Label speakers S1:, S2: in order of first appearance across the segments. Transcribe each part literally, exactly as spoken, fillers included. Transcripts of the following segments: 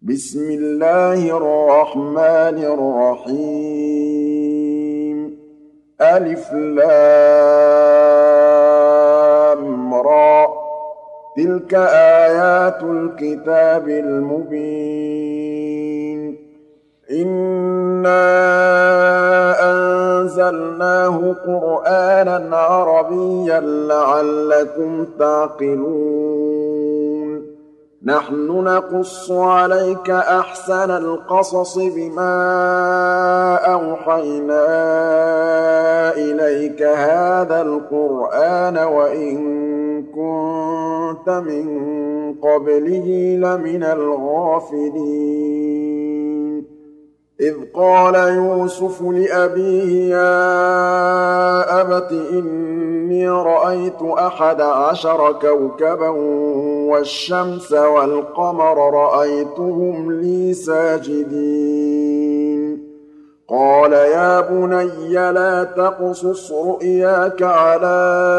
S1: بسم الله الرحمن الرحيم ألف لام را تلك آيات الكتاب المبين إنا أنزلناه قرآنا عربيا لعلكم تعقلون نحن نقص عليك أحسن القصص بما أوحينا إليك هذا القرآن وإن كنت من قبله لمن الغافلين إذ قال يوسف لأبيه يا أبت إني رأيت أحد عشر كوكبا والشمس والقمر رأيتهم لي ساجدين قال يا بني لا تقصص رؤياك على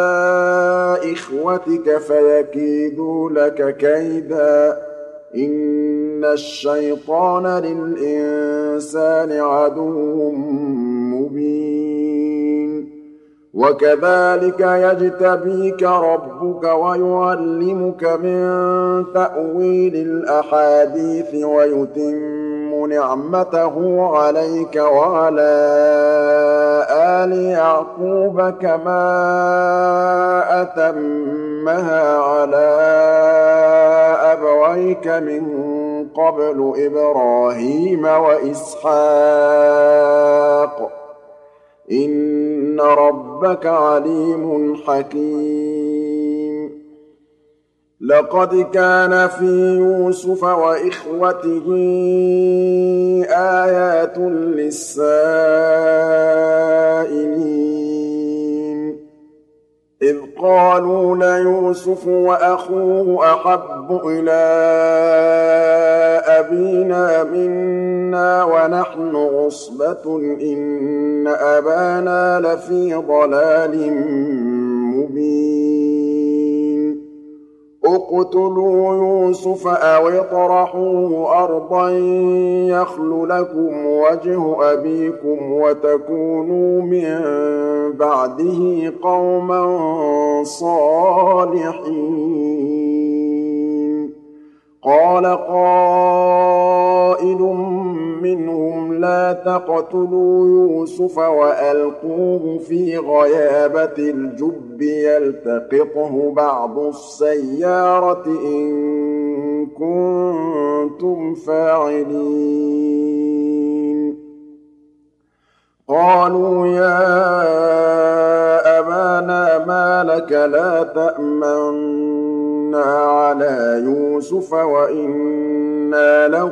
S1: إخوتك فيكيدوا لك كيدا إن الشيطان للإنسان عدو مبين وكذلك يجتبيك ربك ويعلمك من تأويل الأحاديث ويتم نعمته عليك وعلى آل يعقوب كما أتمها على أبويك من قبل إبراهيم وإسحاق إن ربك عليم حكيم لقد كان في يوسف وإخوته آيات للسائلين إذ قالوا ليوسف وأخوه أحب إلى أبينا منا ونحن عصبة إن أبانا لفي ضلال مبين اقتلوا يوسف أو اطرحوه أرضا يخل لكم وجه أبيكم وتكونوا من بعده قوما صالحين قال قائل منهم لا تقتلوا يوسف وألقوه في غيابة الجب يلتقطه بعض السيارة إن كنتم فاعلين قالوا يا أبانا ما لك لا تأمنا على يوسف وإنا له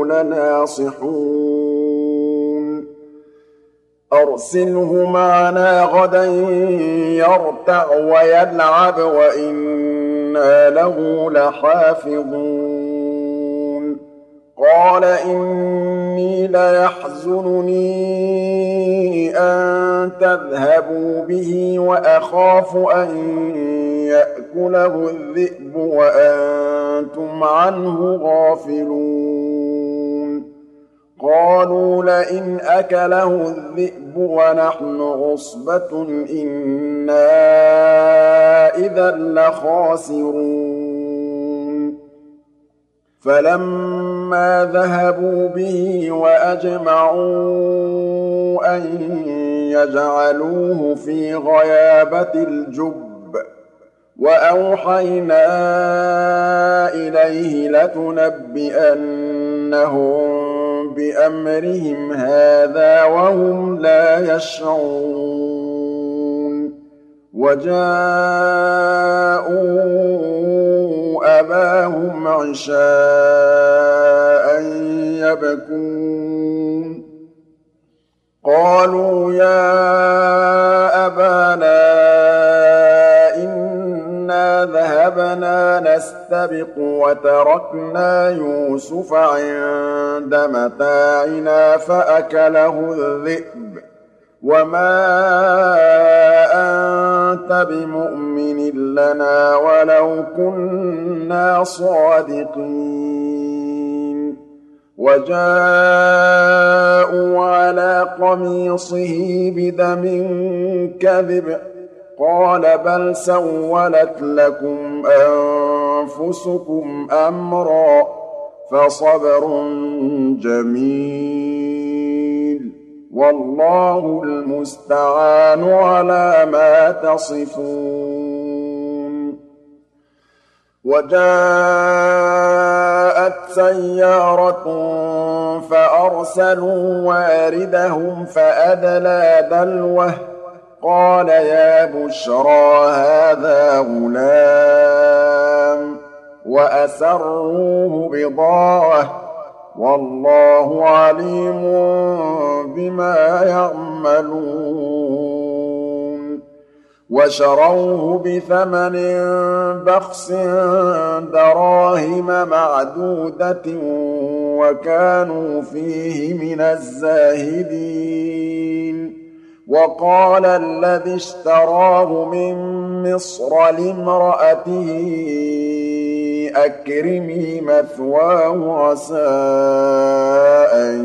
S1: لناصحون أرسله معنا غدا يرتع ويلعب وإنا له لحافظون قال إني ليحزنني أن تذهبوا به وأخاف أن يأكله الذئب وأنتم عنه غافلون قالوا لئن أكله الذئب ونحن عصبة إنا إذا لخاسرون فلما ذهبوا به وأجمعوا أن يجعلوه في غيابة الجب وأوحينا إليه لتنبئنهم بأمرهم هذا وهم لا يشعرون وجاءوا أباهم عشاء يبكون قالوا يا أبانا إنا ذهبنا نستبق وتركنا يوسف عند متاعنا فأكله الذئب وما أنت بمؤمن لنا ولو كنا صادقين وَجَاءُوا عَلَىٰ قَمِيصِهِ بِدَمٍ كَذِبٍ قَالَ بَلْ سَوَّلَتْ لَكُمْ أَنفُسُكُمْ أَمْرًا ۖ فَصَبْرٌ جَمِيلٌ ۖ وَاللَّهُ الْمُسْتَعَانُ عَلَىٰ مَا تَصِفُونَ وَجَاءَتْ سَيَّارَةٌ فَأَرْسَلُوا وَارِدَهُمْ فَأَدْلَىٰ دَلْوَهُ ۖ قَالَ يَا بُشْرَىٰ هَٰذَا غُلَامٌ ۚ وَأَسَرُّوهُ بِضَاعَةً ۚ وَاللَّهُ عَلِيمٌ بِمَا يَعْمَلُونَ وَشَرَوْهُ بِثَمَنٍ بَخْسٍ دَرَاهِمَ مَعْدُودَةٍ وَكَانُوا فِيهِ مِنَ الزَّاهِدِينَ وَقَالَ الَّذِي اشْتَرَاهُ مِن مِّصْرَ لِامْرَأَتِهِ أَكْرِمِي مَثْوَاهُ عَسَىٰ أَن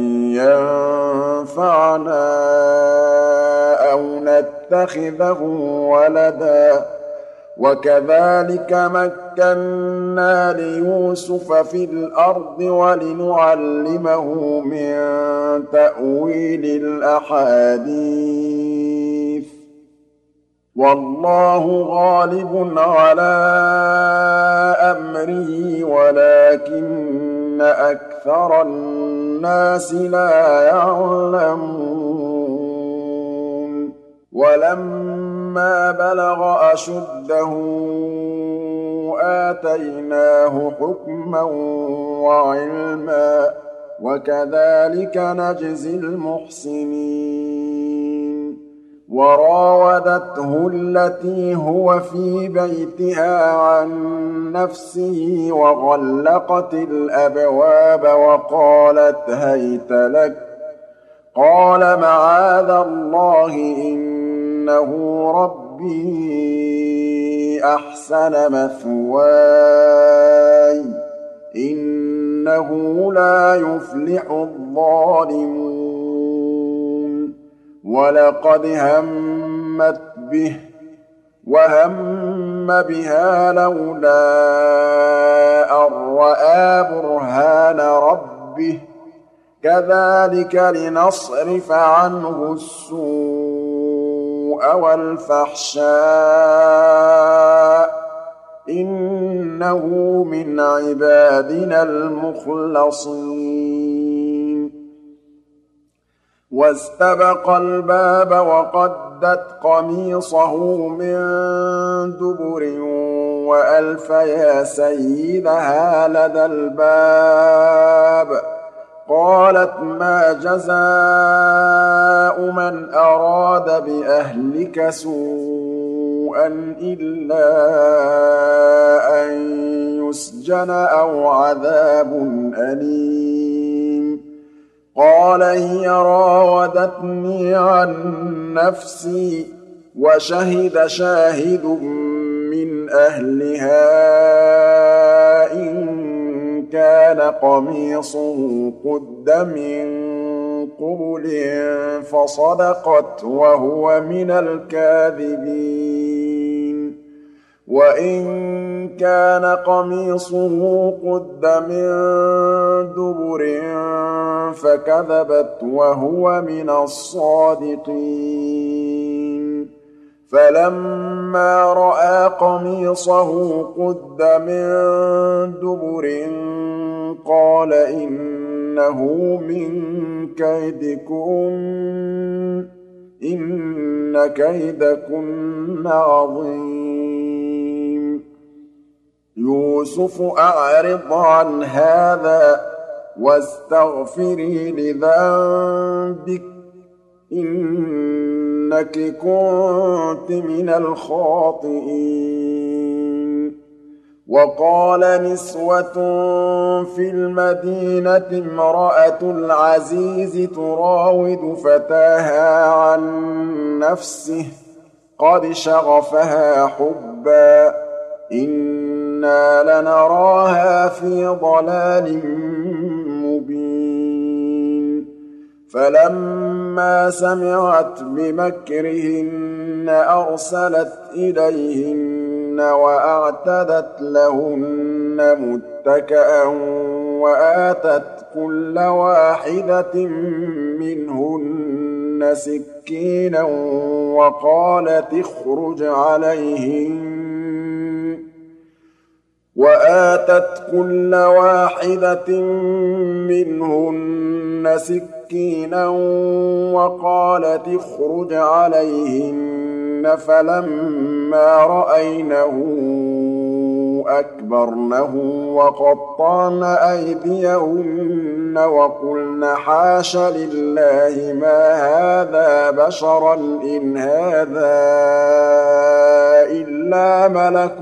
S1: يَنفَعَنَا أَوْ نَتَّخِذَهُ وَلَدًا ۚ وَكَذَٰلِكَ مَكَّنَّا لِيُوسُفَ فِي الْأَرْضِ وَلِنُعَلِّمَهُ مِن تَأْوِيلِ الْأَحَادِيثِ ۚ وَاللَّهُ غَالِبٌ عَلَىٰ أَمْرِهِ وَلَٰكِنَّ أَكْثَرَ النَّاسِ لَا يَعْلَمُونَ وَلَمَّا بَلَغَ أَشُدَّهُ آتَيْنَاهُ حُكْمًا وَعِلْمًا ۚ وَكَذَٰلِكَ نَجْزِي الْمُحْسِنِينَ وَرَاوَدَتْهُ الَّتِي هُوَ فِي بَيْتِهَا عَن نَّفْسِهِ وَغَلَّقَتِ الْأَبْوَابَ وَقَالَتْ هَيْتَ لَكَ ۚ قَالَ مَعَاذَ اللَّهِ إِنَّهُ رَبِّي أَحْسَنَ مَثْوَايَ ۖ إِنَّهُ لَا يُفْلِحُ الظَّالِمُونَ وَلَقَدْ هَمَّتْ بِهِ وَهَمَّ بِهَا لَوْلَا أَن رَّأَىٰ بُرْهَانَ رَبِّهِ ۚ كَذَٰلِكَ لِنَصْرِفَ عَنْهُ السُّوءَ وَالْفَحْشَاءَ ۚ إِنَّهُ مِنْ عِبَادِنَا الْمُخْلَصِينَ وَاسْتَبَقَا الْبَابَ وَقَدَّتْ قَمِيصَهُ مِن دُبُرٍ وَأَلْفَ يَا سَيِّدَهَا لَدَى الْبَابِ ۚ قَالَتْ مَا جَزَاءُ مَنْ أَرَادَ بِأَهْلِكَ سُوءًا إِلَّا أَن يُسْجَنَ أَوْ عَذَابٌ أَلِيمٌ قَالَ هِيَ رَاوَدَتْنِي عَن نَّفْسِي ۚ وَشَهِدَ شَاهِدٌ مِّنْ أَهْلِهَا إِن كَانَ قَمِيصُهُ قُدَّ مِن قُبُلٍ فَصَدَقَتْ وَهُوَ مِنَ الْكَاذِبِينَ وَإِن كَانَ قَمِيصُهُ قُدَّ مِن دُبُرٍ فَكَذَبَتْ وَهُوَ مِنَ الصَّادِقِينَ فَلَمَّا رَأَىٰ قَمِيصَهُ قُدَّ مِن دُبُرٍ قَالَ إِنَّهُ مِن كَيْدِكُنَّ ۖ إِنَّ كَيْدَكُنَّ عَظِيمٌ يُوسُفُ أَعْرِضْ عَنْ هَٰذَا وَاسْتَغْفِرِي لِذَنبِكِ ۖ إِنَّكِ كُنتِ مِنَ الْخَاطِئِينَ وَقَالَ نِسْوَةٌ فِي الْمَدِينَةِ امْرَأَتُ الْعَزِيزِ تُرَاوِدُ فَتَاهَا عَن نَّفْسِهِ ۖ قَدْ شَغَفَهَا حُبًّا ۖ إِنَّا لَنَرَاهَا فِي ضَلَالٍ مُّبِينٍ فَلَمَّا سَمِعَتْ بِمَكْرِهِنَّ أَرْسَلَتْ إِلَيْهِنَّ وَأَعْتَدَتْ لَهُنَّ مُتَّكَأً وَآتَتْ كُلَّ وَاحِدَةٍ مِّنْهُنَّ سِكِّينًا وَقَالَتِ اخْرُجْ عَلَيْهِنَّ وَآتَتْ كُلَّ وَاحِدَةٍ مِّنْهُنَّ سِكِّينًا وَقَالَتِ اخْرُجْ عَلَيْهِنَّ فَلَمَّا رَأَيْنَهُ أَكْبَرْنَهُ وَقَطَّعْنَ أَيْدِيَهُنَّ وَقُلْنَ حَاشَ لِلَّهِ مَا هَٰذَا بَشَرًا إِنْ هَٰذَا إِلَّا مَلَكٌ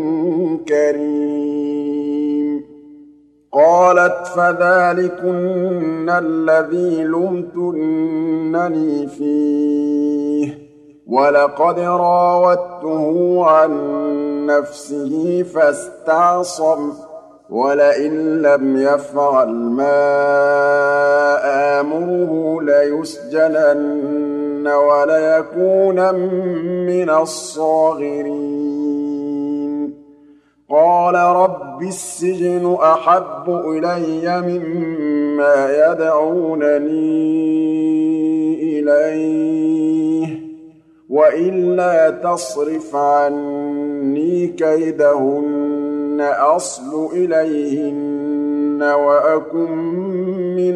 S1: كَرِيمٌ قَالَتْ فَذَٰلِكُنَّ الَّذِي لُمْتُنَّنِي فِيهِ وَلَقَدْ رَاوَدتُّهُ عَن نَّفْسِهِ فَاسْتَعْصَمَ وَلَئِن لَّمْ يَفْعَلْ مَا آمُرُهُ لَيُسْجَنَنَّ وَلَيَكُونًا مِّنَ الصَّاغِرِينَ قَالَ رَبِّ السِّجْنُ أَحَبُّ إِلَيَّ مِمَّا يَدْعُونَنِي إِلَيْهِ وَإِلَّا تَصْرِفْ عَنِّي كَيْدَهُنَّ أَصْبُ إِلَيْهِنَّ وَأَكُن مِّنَ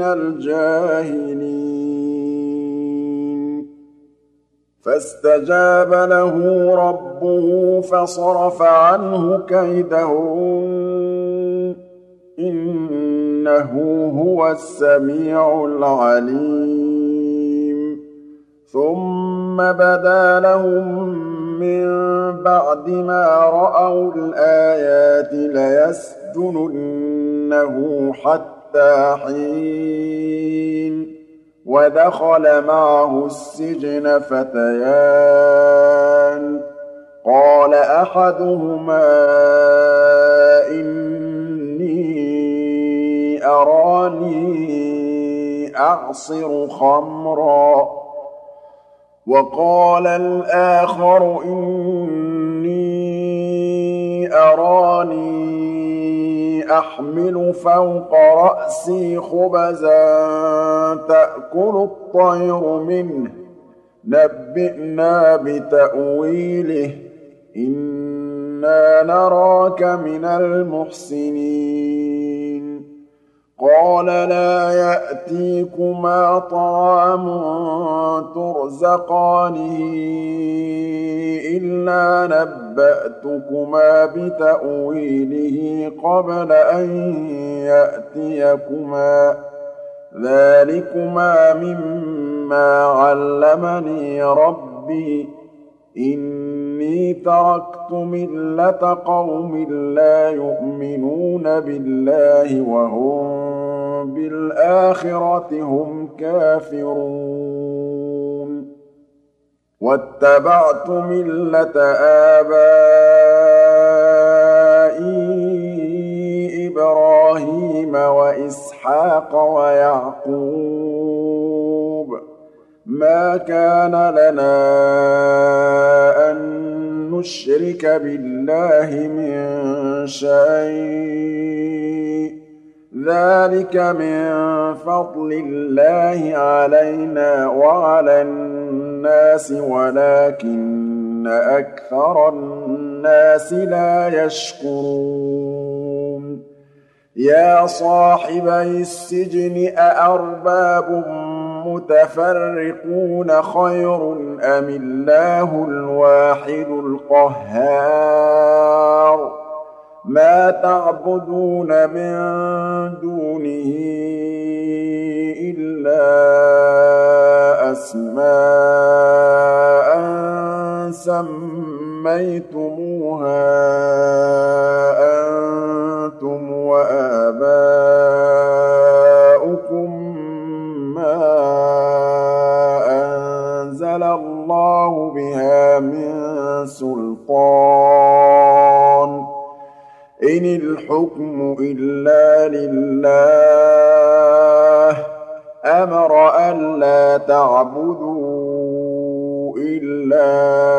S1: الْجَاهِلِينَ فَاسْتَجَابَ لَهُ رَبُّهُ فَصَرَفَ عَنْهُ كَيْدَهُنَّ ۚ إِنَّهُ هُوَ السَّمِيعُ الْعَلِيمُ ثُمَّ بَدَا لَهُم مِّن بَعْدِ مَا رَأَوُا الْآيَاتِ لَيَسْجُنُنَّهُ حَتَّىٰ حِينٍ وَدَخَلَ مَعَهُ السِّجْنَ فَتَيَانِ قَالَ أَحَدُهُمَا إِنِّي أَرَانِي أَعْصِرُ خَمْرًا وَقَالَ الْآخَرُ إِنِّي أَرَانِي أَحْمِلُ فَوْقَ رَأْسِي خُبْزًا تَأْكُلُ الطَّيْرُ مِنْهُ ۖ نَبِّئْنَا بِتَأْوِيلِهِ ۖ إِنَّا نَرَاكَ مِنَ الْمُحْسِنِينَ قَالَ لَا يَأْتِيكُمَا طَعَامٌ تُرْزَقَانِهِ إِلَّا نَبَّأْتُكُمَا بِتَأْوِيلِهِ قَبْلَ أَن يَأْتِيَكُمَا ۚ ذَٰلِكُمَا مِمَّا عَلَّمَنِي رَبِّي ۚ إِنِّي تَرَكْتُ مِلَّةَ قَوْمٍ لَّا يُؤْمِنُونَ بِاللَّهِ وَهُم بِالْآخِرَةِ هُمْ كَافِرُونَ وَاتَّبَعْتُ مِلَّةَ آبَائِي إِبْرَاهِيمَ وَإِسْحَاقَ وَيَعْقُوبَ ۚ مَا كَانَ لَنَا أَن نُّشْرِكَ بِاللَّهِ مِن شَيْءٍ ۚ ذَٰلِكَ مِن فَضْلِ اللَّهِ عَلَيْنَا وَعَلَى النَّاسِ وَلَٰكِنَّ أَكْثَرَ النَّاسِ لَا يَشْكُرُونَ يَا صَاحِبَيِ السِّجْنِ أَأَرْبَابٌ مُّتَفَرِّقُونَ خَيْرٌ أَمِ اللَّهُ الْوَاحِدُ الْقَهَّارُ مَا تَعْبُدُونَ مِن دُونِهِ إِلَّا أَسْمَاءً سَمَّيْتُمُوهَا أَنتُمْ وَآبَاؤُكُم مَّا أَنزَلَ اللَّهُ بِهَا مِن سُلْطَانٍ ۚ إِنِ الْحُكْمُ إِلَّا لِلَّهِ ۖ أَمَرَ أَن تعبدوا إلا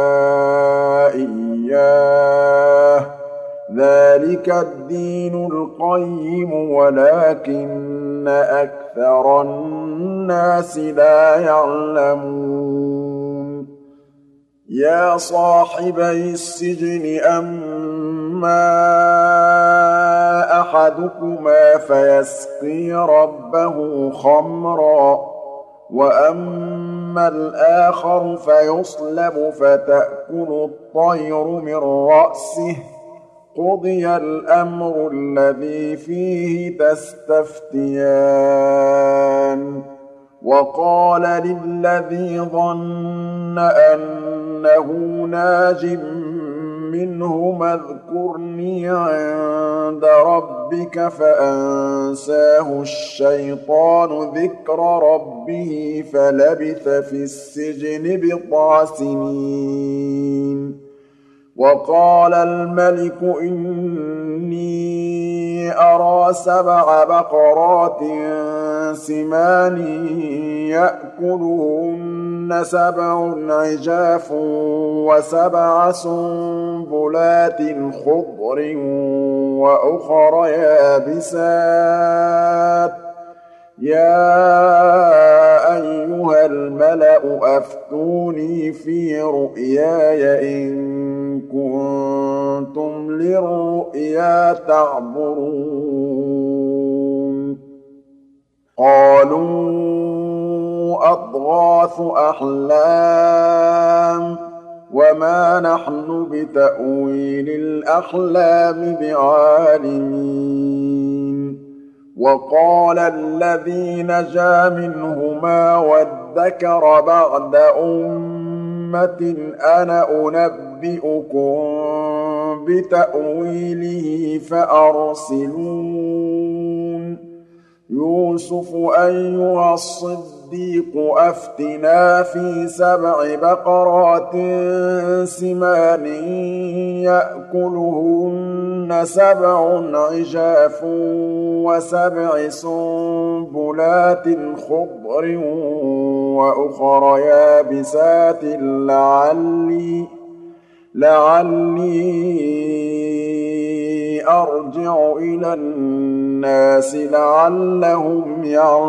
S1: إياه ذلك الدين القيم ولكن أكثر الناس لا يعلمون يا صاحبي السجن أما أحدكما فيسقي ربه خمرا وأما الآخر فيصلب فتأكل الطير من رأسه قضي الأمر الذي فيه تستفتيان وقال للذي ظن أنه ناج منهما اذكرني عند ربك فأنساه الشيطان ذكر ربه فلبث في السجن بضع سنين وقال الملك إني أرى سبع بقرات سمان يأكلهن سبع عجاف وسبع سنبلات خضر وأخر يابسات يا أيها الملأ أفتوني في رؤياي إن كنتم للرؤيا تعبرون قالوا أضغاث أحلام وما نحن بتأويل الأحلام بعالمين وقال الذي نجا منهما وادكر بعد أمة أنا أنبئكم بتأويله فأرسلون يوسف أيها الصديق أفتنا في سبع بقرات سمان يأكلهن سبع عجاف وسبع سنبلات خضر وأخر يابسات لعلي لعلي أرجع إلى الناس لعلهم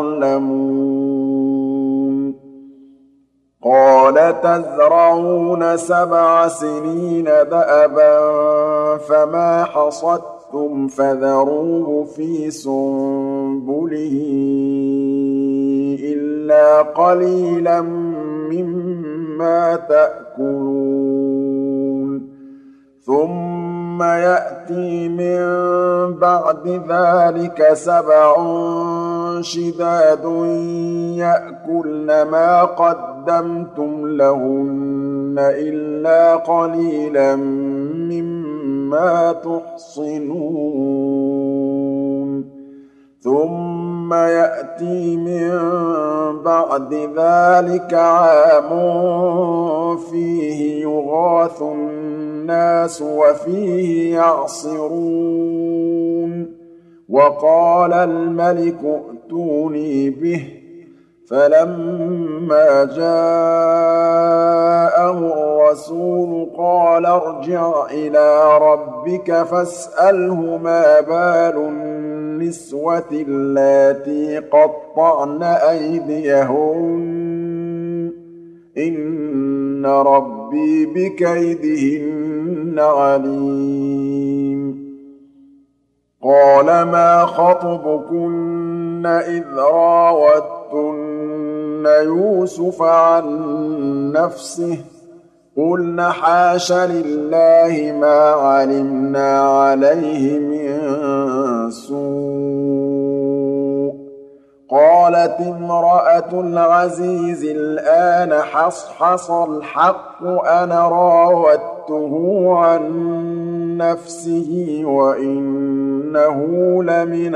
S1: يعلمون قال تزرعون سبع سنين دأبا فما حصدتم فذروه في سنبله إلا قليلا مما تأكلون ثم يأتي من بعد ذلك سبع شداد يأكلن ما قدمتم لهن إلا قليلا مما تحصنون ثم يأتي من بعد ذلك عام فيه يغاث الناس وفيه يعصرون وقال الملك ائتوني به فلما جاءه الرسول قال ارجع إلى ربك فاسأله ما بال النسوة اللاتي قطعن أيديهن إن ربي بكيدهن عليم قال ما خطبكن إذ راوتن يوسف عن نفسه قلن حاش لله ما علمنا عليه من سوء قالت امرأة العزيز الآن حصحص الحق أنا راودته عن نفسه وإنه لمن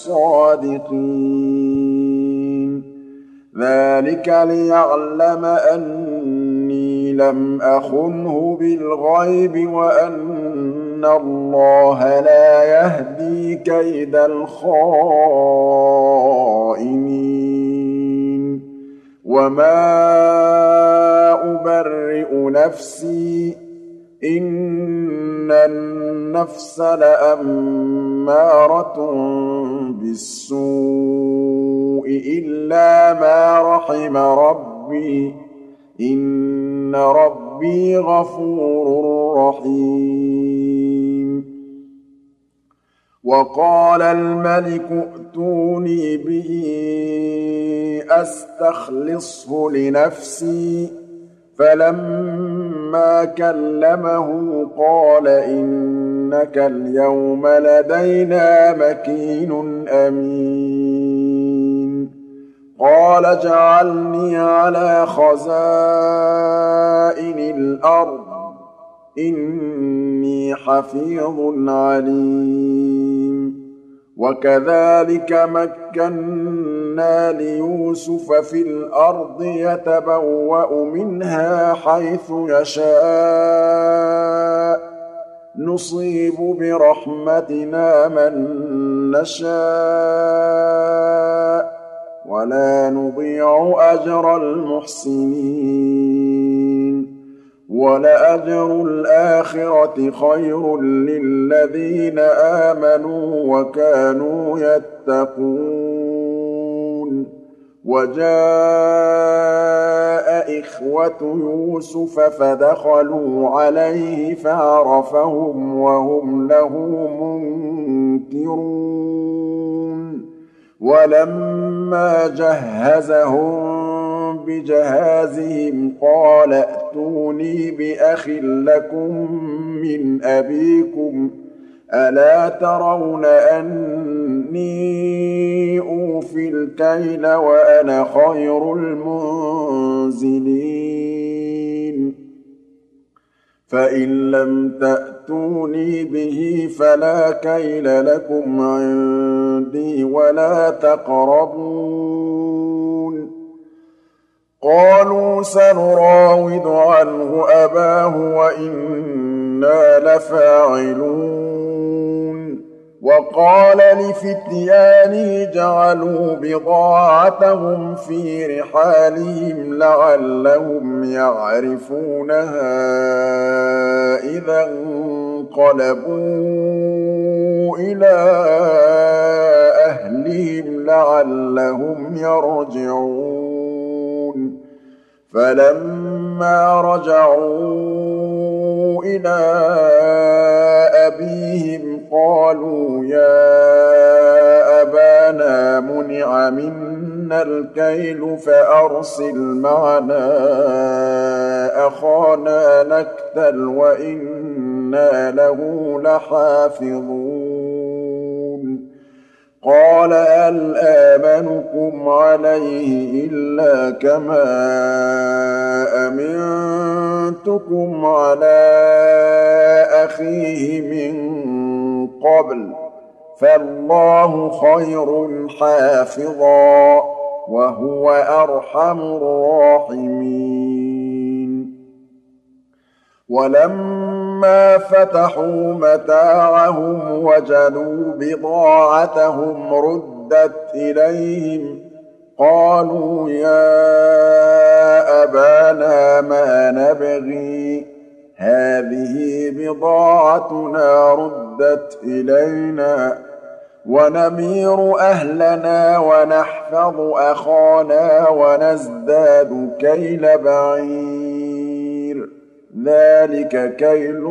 S1: الصادقين ذلك ليعلم أني لم أخنه بالغيب وأن الله لا يهدي كيد الخائنين وَمَا أُبَرِّئُ نَفْسِي ۚ إِنَّ النَّفْسَ لَأَمَّارَةٌ بِالسُّوءِ إِلَّا مَا رَحِمَ رَبِّي ۚ إِنَّ رَبِّي غَفُورٌ رَّحِيمٌ وَقَالَ الْمَلِكُ ائْتُونِي بِهِ أَسْتَخْلِصْهُ لِنَفْسِي ۖ فَلَمَّا كَلَّمَهُ قَالَ إِنَّكَ الْيَوْمَ لَدَيْنَا مَكِينٌ أَمِينٌ قَالَ اجْعَلْنِي عَلَىٰ خَزَائِنِ الْأَرْضِ ۖ إِنِّي حَفِيظٌ عَلِيمٌ وَكَذَٰلِكَ مَكَّنَّا لِيُوسُفَ فِي الْأَرْضِ يَتَبَوَّأُ مِنْهَا حَيْثُ يَشَاءُ ۚ نُصِيبُ بِرَحْمَتِنَا مَن نَّشَاءُ ۖ وَلَا نُضِيعُ أَجْرَ الْمُحْسِنِينَ وَلَأَجْرُ الْآخِرَةِ خَيْرٌ لِّلَّذِينَ آمَنُوا وَكَانُوا يَتَّقُونَ وَجَاءَ إِخْوَةُ يُوسُفَ فَدَخَلُوا عَلَيْهِ فَعَرَفَهُمْ وَهُمْ لَهُ مُنكِرُونَ وَلَمَّا جَهَّزَهُم بِجَهَازِهِمْ قَالَ ائْتُونِي بِأَخٍ لَّكُم مِّنْ أَبِيكُمْ ۚ أَلَا تَرَوْنَ أَنِّي أُوفِي الْكَيْلَ وَأَنَا خَيْرُ الْمُنزِلِينَ فَإِن لَّمْ تَأْتُونِي بِهِ فَلَا كَيْلَ لَكُمْ عِندِي وَلَا تَقْرَبُونِ قَالُوا سَنُرَاوِدُ عَنْهُ أَبَاهُ وَإِنَّا لَفَاعِلُونَ وَقَالَ لِفِتْيَانِهِ اجْعَلُوا بِضَاعَتَهُمْ فِي رِحَالِهِمْ لَعَلَّهُمْ يَعْرِفُونَهَا إِذَا انقَلَبُوا إِلَىٰ أَهْلِهِمْ لَعَلَّهُمْ يَرْجِعُونَ فَلَمَّا رَجَعُوا إِلَىٰ أَبِيهِمْ قَالُوا يَا أَبَانَا مُنِعَ مِنَّا الْكَيْلُ فَأَرْسِلْ مَعَنَا أَخَانَا نَكْتَلْ وَإِنَّا لَهُ لَحَافِظُونَ قَالَ هَلْ آمَنُكُمْ عَلَيْهِ إِلَّا كَمَا أَمِنتُكُمْ عَلَىٰ أَخِيهِ مِن قَبْلُ ۖ فَاللَّهُ خَيْرٌ حَافِظًا ۖ وَهُوَ أَرْحَمُ الرَّاحِمِينَ وَلَمَّا فَتَحُوا مَتَاعَهُمْ وَجَدُوا بِضَاعَتَهُمْ رُدَّتْ إِلَيْهِمْ قَالُوا يَا أَبَانَا مَا نَبْغِي ۖ هَٰذِهِ بِضَاعَتُنَا رُدَّتْ إِلَيْنَا وَنَمِيرُ أَهْلَنَا وَنَحْفَظُ أَخَانَا وَنَزْدَادُ كَيْلَ بَعِيرٍ ۖ ذَٰلِكَ كَيْلٌ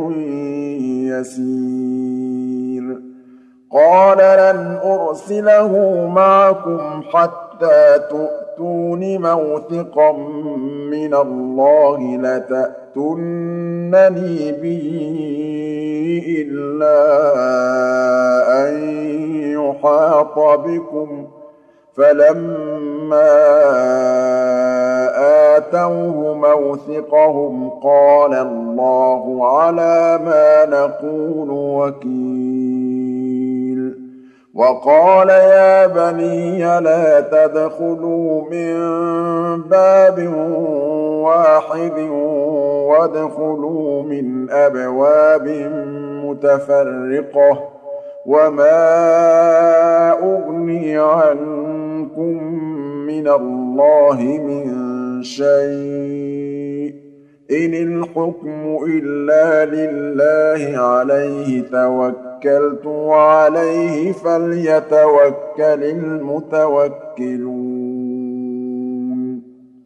S1: يَسِيرٌ قَالَ لَنْ أُرْسِلَهُ مَعَكُمْ حَتَّىٰ تُؤْتُونِ مَوْثِقًا مِّنَ اللَّهِ لَتَأْتُنَّنِي بِهِ إِلَّا أَن يُحَاطَ بِكُمْ ۖ فَلَمَّا آتَوْهُ مَوْثِقَهُمْ قَالَ اللَّهُ عَلَىٰ مَا نَقُولُ وَكِيلٌ وَقَالَ يَا بَنِيَّ لَا تَدْخُلُوا مِن بَابٍ وَاحِدٍ وَادْخُلُوا مِنْ أَبْوَابٍ مُّتَفَرِّقَةٍ ۖ وَمَا أُغْنِي عَنكُم مِّنَ اللَّهِ مِن شَيْءٍ ۚ إِنِ الْحُكْمُ إِلَّا لِلَّهِ عَلَيْهِ تَوَكَّلْتُ وَعَلَيْهِ فَلْيَتَوَكَّلِ الْمُتَوَكِّلُونَ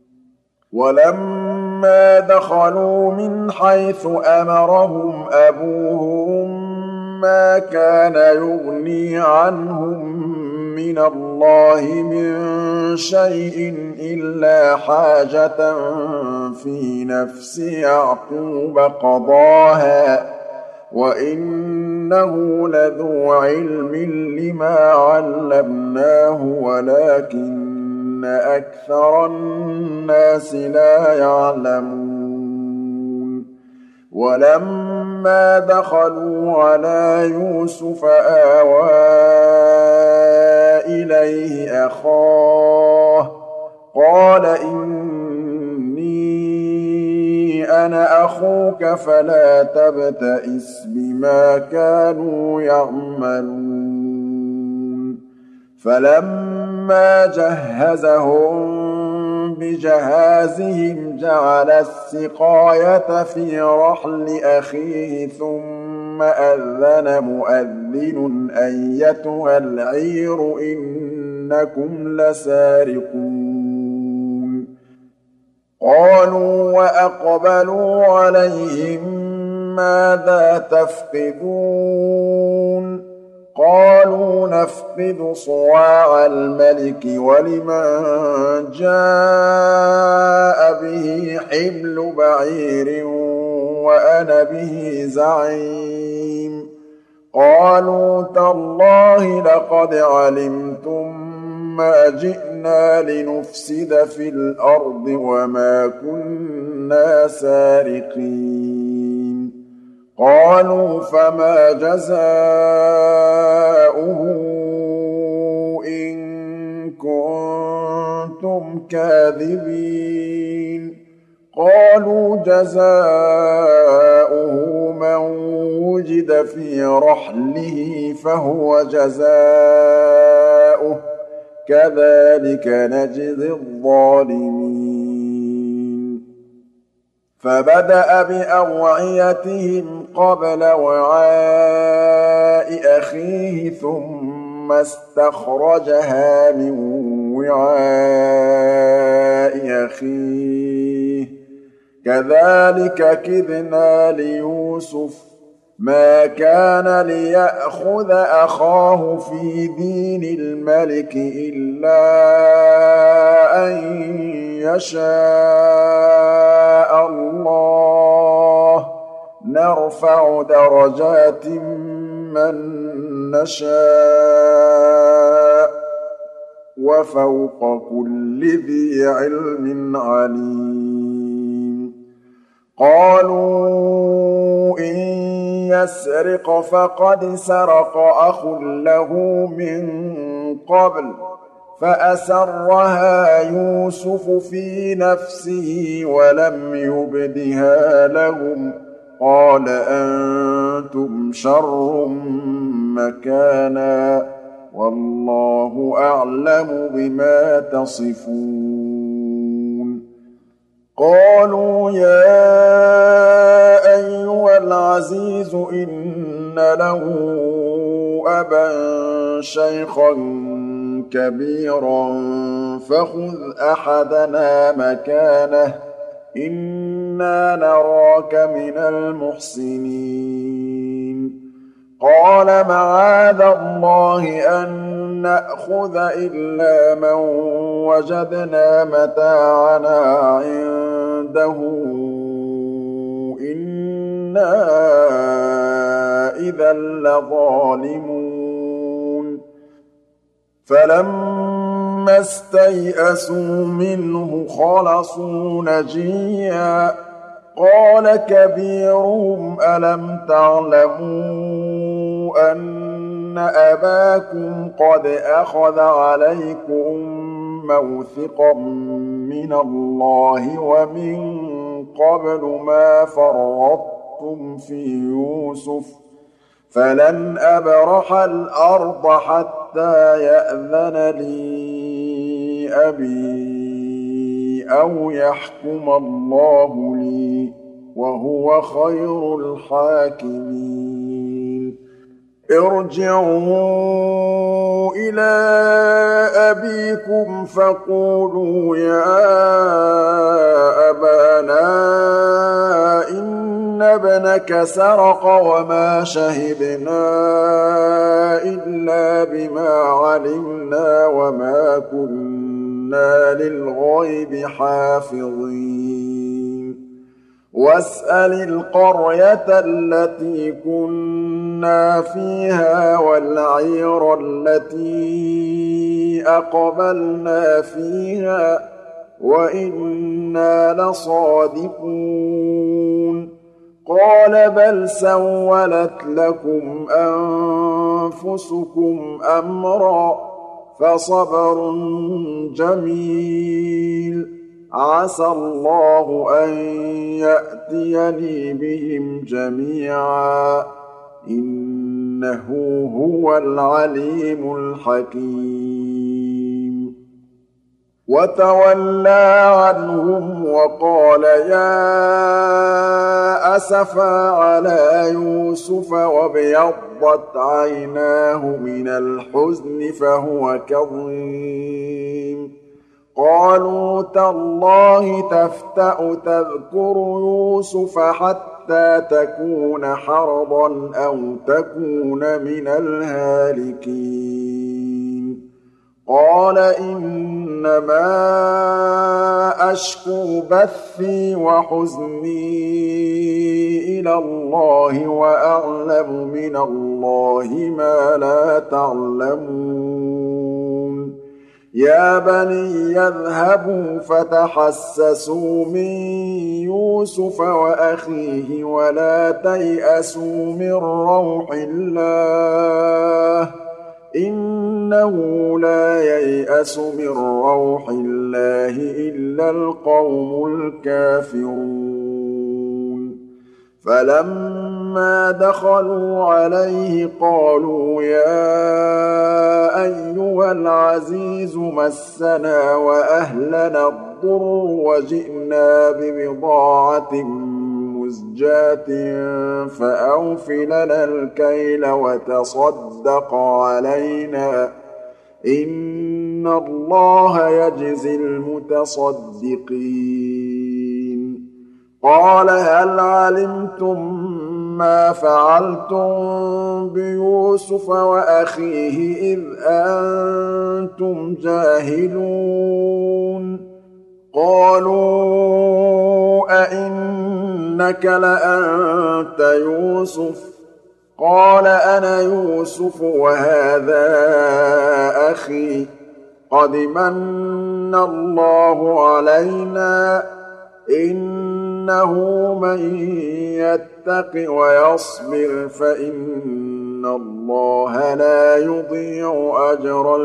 S1: وَلَمَّا دَخَلُوا مِنْ حَيْثُ أَمَرَهُمْ أَبُوهُم مَّا كَانَ يُغْنِي عَنْهُم مِّنَ اللَّهِ مِن شَيْءٍ إِلَّا حَاجَةً فِي نَفْسِ يَعْقُوبَ قَضَاهَا ۚ وَإِنَّهُ لَذُو عِلْمٍ لِّمَا عَلَّمْنَاهُ وَلَٰكِنَّ أَكْثَرَ النَّاسِ لَا يَعْلَمُونَ وَلَمَّا دَخَلُوا عَلَىٰ يُوسُفَ آوَىٰ إِلَيْهِ أَخَاهُ قَالَ إِنِّي أَنَا أَخُوكَ فَلَا تَبْتَئِسْ بِمَا كَانُوا يَعْمَلُونَ فَلَمَّا جَهَّزَهُم بِجَهَازِهِمْ جَعَلَ السِّقَايَةَ فِي رَحْلِ أَخِيهِ ثُمَّ أَذَّنَ مُؤَذِّنٌ أَيَّتُهَا الْعِيرُ إِنَّكُمْ لَسَارِقُونَ قَالُوا وَأَقْبَلُوا عَلَيْهِم مَّاذَا تَفْقِدُونَ قَالُوا نَفْقِدُ صُوَاعَ الْمَلِكِ وَلِمَن جَاءَ بِهِ حِمْلُ بَعِيرٍ وَأَنَا بِهِ زَعِيمٌ قَالُوا تَاللَّهِ لَقَدْ عَلِمْتُم مَّا جِئْنَا لِنُفْسِدَ فِي الْأَرْضِ وَمَا كُنَّا سَارِقِينَ قَالُوا فَمَا جَزَاؤُهُ إِن كُنتُمْ كَاذِبِينَ قَالُوا جَزَاؤُهُ مَن وُجِدَ فِي رَحْلِهِ فَهُوَ جَزَاؤُهُ ۚ كَذَٰلِكَ نَجْزِي الظَّالِمِينَ فَبَدَأَ بِأَوْعِيَتِهِمْ قَبْلَ وِعَاءِ أَخِيهِ ثُمَّ اسْتَخْرَجَهَا مِن وِعَاءِ أَخِيهِ ۚ كَذَٰلِكَ كِدْنَا لِيُوسُفَ ۖ مَا كَانَ لِيَأْخُذَ أَخَاهُ فِي دِينِ الْمَلِكِ إِلَّا أَن يَشَاءَ اللَّهُ ۚ نَرْفَعُ دَرَجَاتٍ مَّن نَّشَاءُ ۗ وَفَوْقَ كُلِّ ذِي عِلْمٍ عَلِيمٌ قَالُوا إِن يَسْرِقْ فَقَدْ سَرَقَ أَخٌ لَّهُ مِن قَبْلُ فَأَسَرَّهَا يُوسُفُ فِي نَفْسِهِ وَلَمْ يُبْدِهَا لَهُمْ قَالَ أَنتُمْ شَرٌّ مَّكَانًا ۖ وَاللَّهُ أَعْلَمُ بِمَا تَصِفُونَ قَالُوا يَا أَيُّهَا الْعَزِيزُ إِنَّ لَهُ أَبًا شَيْخًا كَبِيرًا فَخُذْ أَحَدَنَا مَكَانَهُ إِنَّا نَرَاكَ مِنَ الْمُحْسِنِينَ قَالَ مَعَاذَ اللَّهِ أَن نَّأْخُذَ إِلَّا مَن وَجَدْنَا مَتَاعَنَا عِندَهُ إِنَّا إِذًا لَّظَالِمُونَ فَلَمَّا اسْتَيْأَسُوا مِنْهُ خَلَصُوا نَجِيًّا قَالَ كَبِيرُهُمْ أَلَمْ تَعْلَمُوا أَنَّ أَبَاكُمْ قَدْ أَخَذَ عَلَيْكُم مَّوْثِقًا مِّنَ اللَّهِ وَمِن قَبْلُ مَا فَرَّطتُمْ فِي يُوسُفَ ۖ فَلَنْ أَبْرَحَ الْأَرْضَ حَتَّىٰ يَأْذَنَ لِي أبي أو يحكم الله لي وهو خير الحاكمين ارجعوا إلى أبيكم فقولوا يا أبانا إن ابنك سرق وما شهدنا إلا بما علمنا وما كنا للغيب حافظين واسأل القرية التي كنا فيها والعير التي أقبلنا فيها وإنا لصادقون قال بل سولت لكم أنفسكم أمرا فصبر جميل عسى الله أن يأتيني بهم جميعا إنه هو العليم الحكيم وتولى عنهم وقال يا أسفا على يوسف وابيضت عيناه من الحزن فهو كظيم قالوا تالله تفتأ تذكر يوسف حتى تكون حرضا أو تكون من الهالكين قال إنما أشكو بثي وحزني إلى الله وأعلم من الله ما لا تعلمون يا بني اذهبوا فتحسسوا من يوسف وأخيه ولا تيأسوا من روح الله إنه لا ييأس من روح الله إلا القوم الكافرون فلما دخلوا عليه قالوا يا أيها العزيز مسنا وأهلنا الضر وجئنا ببضاعة مزجاة فأوف لنا الكيل وتصدق علينا إن الله يجزي المتصدقين قال هل علمتم ما فعلتم بيوسف وأخيه إذ أنتم جاهلون قالوا أئنك لأنت يوسف قال أنا يوسف وهذا أخي قد من الله علينا إنه من يتق ويصبر فإن الله لا يضيع أجر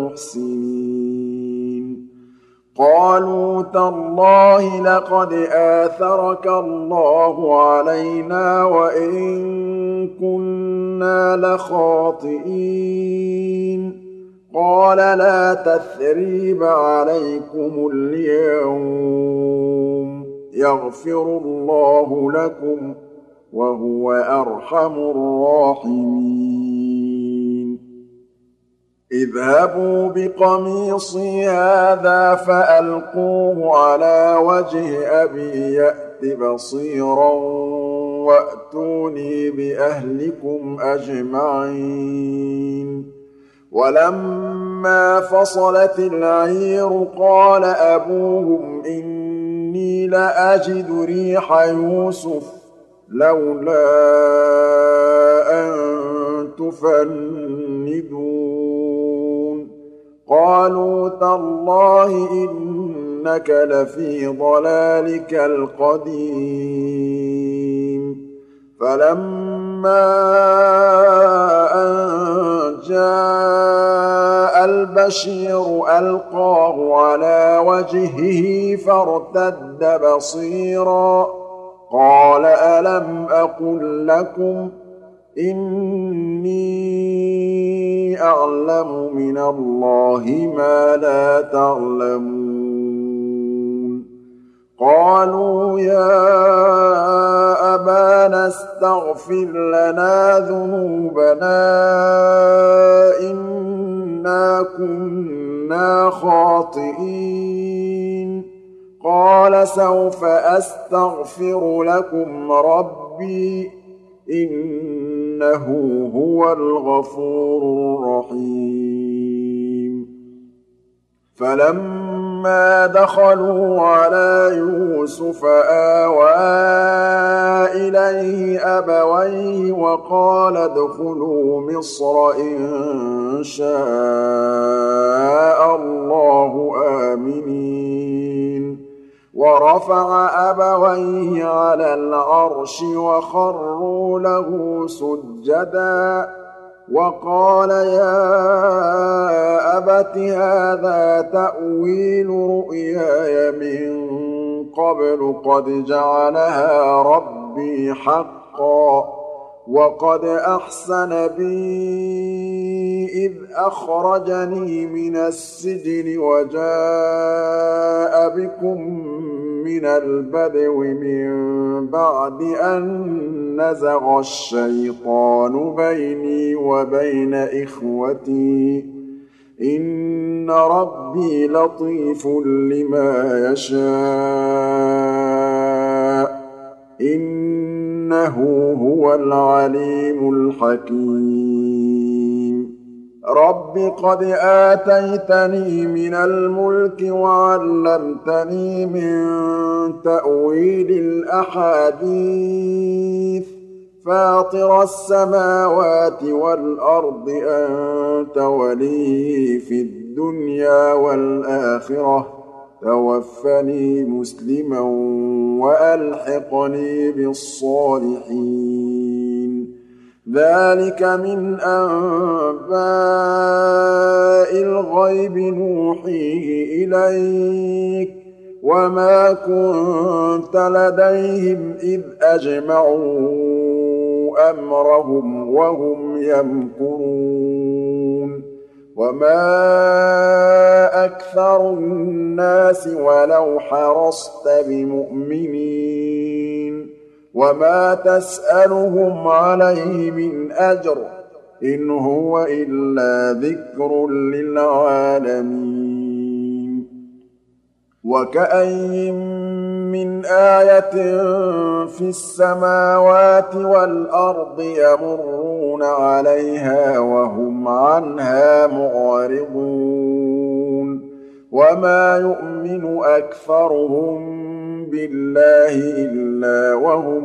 S1: المحسنين قالوا تالله لقد آثرك الله علينا وإن كنا لخاطئين قال لا تثريب عليكم اليوم يغفر الله لكم وهو أرحم الراحمين اذهبوا بقميصي هذا فألقوه على وجه أبي يأت بصيرا وأتوني بأهلكم أجمعين ولما فصلت العير قال أبوهم إني لأجد ريح يوسف لولا أن تفندون قالوا تالله إنك لفي ضلالك القديم فلما أن جاء البشير ألقاه على وجهه فارتد بصيرا قال ألم أقل لكم إِنِّي أَعْلَمُ مِنَ اللَّهِ مَا لَا تَعْلَمُونَ قَالُوا يَا أَبَانَا اسْتَغْفِرْ لَنَا ذُنُوبَنَا إِنَّا كُنَّا خَاطِئِينَ قَالَ سَوْفَ أَسْتَغْفِرُ لَكُمْ رَبِّي إِنَّهُ هُوَ الْغَفُورُ الرَّحِيمُ فَلَمَّا دَخَلُوا عَلَىٰ يُوسُفَ آوَىٰ إِلَيْهِ أَبَوَيْهِ وَقَالَ ادْخُلُوا مِصْرَ إِن شَاءَ اللَّهُ آمِنِينَ وَرَفَعَ أَبَوَيْهِ عَلَى الْعَرْشِ وَخَرُّوا لَهُ سُجَّدًا وَقَالَ يَا أَبَتِ هَٰذَا تَأْوِيلُ رُؤْيَايَ مِن قَبْلُ قَدْ جَعَلَهَا رَبِّي حَقًّا وَقَدْ أَحْسَنَ بِي إِذْ أَخْرَجَنِي مِنَ السِّجْنِ وَجَاءَ بِكُم مِّنَ الْبَدْوِ مِن بَعْدِ أَن نَّزَغَ الشَّيْطَانُ بَيْنِي وَبَيْنَ إِخْوَتِي ۚ إِنَّ رَبِّي لَطِيفٌ لِّمَا يَشَاءُ ۚ إِنَّهُ هُوَ الْعَلِيمُ الْحَكِيمُ رَبِّ قَدْ آتَيْتَنِي مِنَ الْمُلْكِ وَعَلَّمْتَنِي مِن تَأْوِيلِ الْأَحَادِيثِ فَاطِرَ السَّمَاوَاتِ وَالْأَرْضِ أَنتَ وَلِيِّي فِي الدُّنْيَا وَالْآخِرَةِ تَوَفَّنِي مُسْلِمًا وَأَلْحِقْنِي بِالصَّالِحِينَ ذَٰلِكَ مِنْ أَنبَاءِ الْغَيْبِ نُوحِيهِ إِلَيْكَ ۖ وَمَا كُنتَ لَدَيْهِمْ إِذْ أَجْمَعُوا أَمْرَهُمْ وَهُمْ يَمْكُرُونَ وَمَا أَكْثَرُ النَّاسِ وَلَوْ حَرَصْتَ بِمُؤْمِنِينَ وَمَا تَسْأَلُهُمْ عَلَيْهِ مِنْ أَجْرٍ ۚ إِنْ هُوَ إِلَّا ذِكْرٌ لِّلْعَالَمِينَ وَكَأَيِّن مِّنْ آيَةٍ فِي السَّمَاوَاتِ وَالْأَرْضِ يَمُرُّونَ عَلَيْهَا وَهُمْ عَنْهَا مُعْرِضُونَ وَمَا يُؤْمِنُ أَكْثَرُهُم بِاللَّهِ إِلَّا وَهُم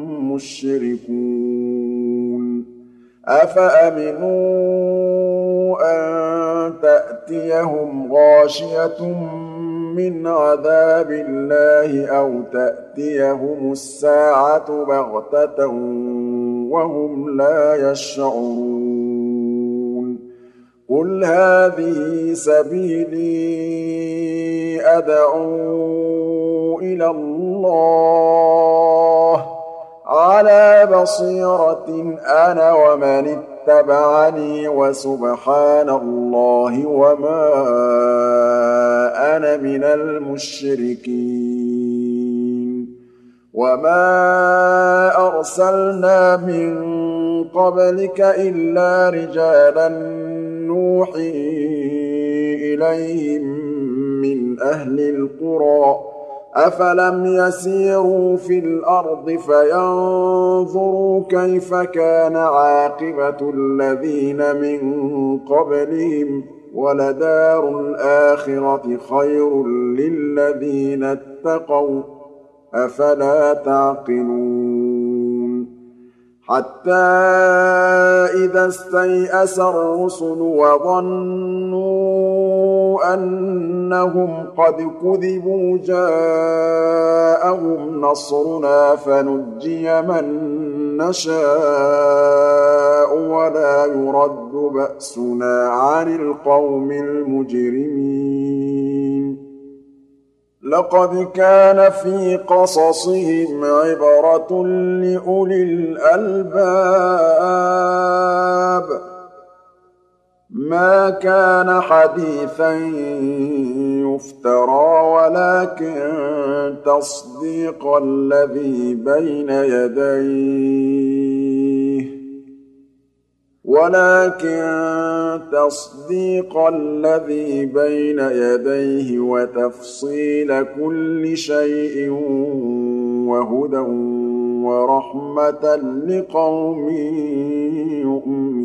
S1: مُّشْرِكُونَ أَفَأَمِنُوا أَن تَأْتِيَهُمْ غَاشِيَةٌ مِّنْ عَذَابِ اللَّهِ أَوْ تَأْتِيَهُمُ السَّاعَةُ بَغْتَةً وَهُمْ لَا يَشْعُرُونَ قُلْ هَٰذِهِ سَبِيلِي أَدْعُو إِلَى اللَّهِ عَلَىٰ بَصِيرَةٍ أَنَا وَمَنِ اتَّبَعَنِي وَسُبْحَانَ اللَّهِ وَمَا أَنَا مِنَ الْمُشْرِكِينَ وَمَا أَرْسَلْنَا مِن قَبْلِكَ إِلَّا رِجَالًا نُّوحِي إِلَيْهِم مِّنْ أَهْلِ الْقُرَىٰ ۗ أَفَلَمْ يَسِيرُوا فِي الْأَرْضِ فَيَنظُرُوا كَيْفَ كَانَ عَاقِبَةُ الَّذِينَ مِن قَبْلِهِمْ ۗ وَلَدَارُ الْآخِرَةِ خَيْرٌ لِّلَّذِينَ اتَّقَوْا ۗ أَفَلَا تَعْقِلُونَ حَتَّىٰ إِذَا اسْتَيْأَسَ الرُّسُلُ وَظَنُّوا أَنَّهُمْ قَدْ كُذِبُوا جَاءَهُمْ نَصْرُنَا فَنُجِّيَ مَن نَّشَاءُ وَلَا يُرَدُّ بَأْسُنَا عَنِ الْقَوْمِ الْمُجْرِمِينَ لقد كان في قصصهم عبرة لأولي الألباب ما كان حديثا يفترى ولكن تصديق الذي بين يديه ولكن تصديق الذي بين يديه وتفصيل كل شيء وهدى ورحمة لقوم يؤمنون